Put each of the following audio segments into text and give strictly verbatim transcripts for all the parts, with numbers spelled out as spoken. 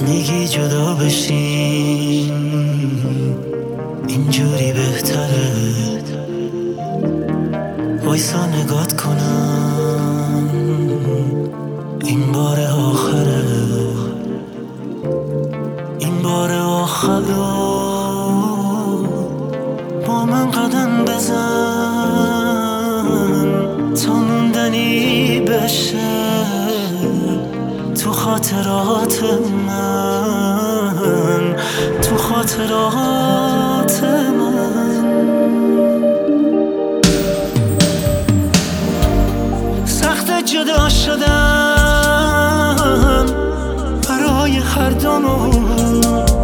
میگی جدا بشیم اینجوری بهتره، وایسا نگات کنم این بار آخره، این بار آخره، با من قدم بزن تا موندنی بشه تو خاطرات من، تو خاطرات من. سخت جدا شدن برای هر دومون،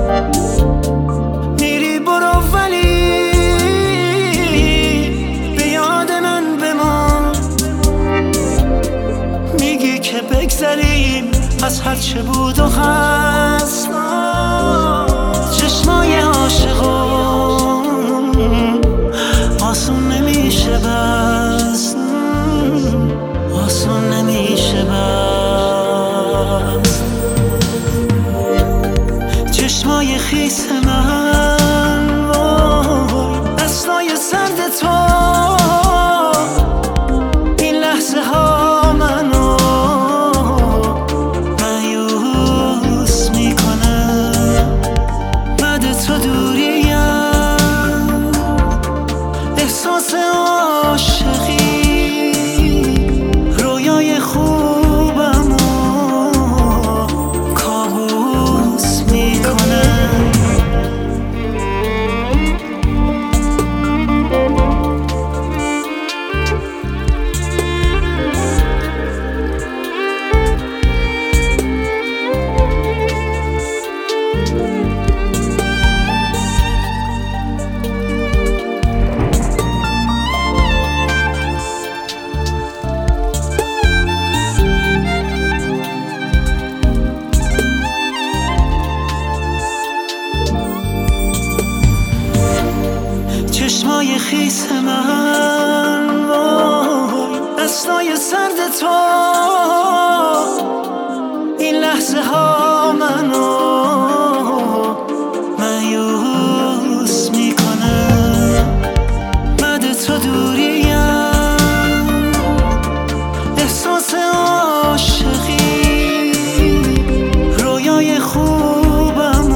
میری برو ولی به یاد من بمان، میگی که بگذریم از هر چه بود و هست، چشمای عاشقون آسون نمیشه بس، آسون نمیشه بس. چشمای خیس من وای دستای سرد تو، این لحظه ها منو مایوس میکنه، بعد تو دوریم احساس عاشقی رویای خوبمو کابوس میکنه. چشمای خیس من وای دستای سرد تو، این لحظه ها منو مایوس میکنه، بعد تو دوریم احساس عاشقی رویای خوبمو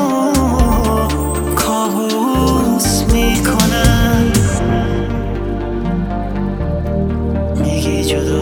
کابوس میکنه. میگی جدا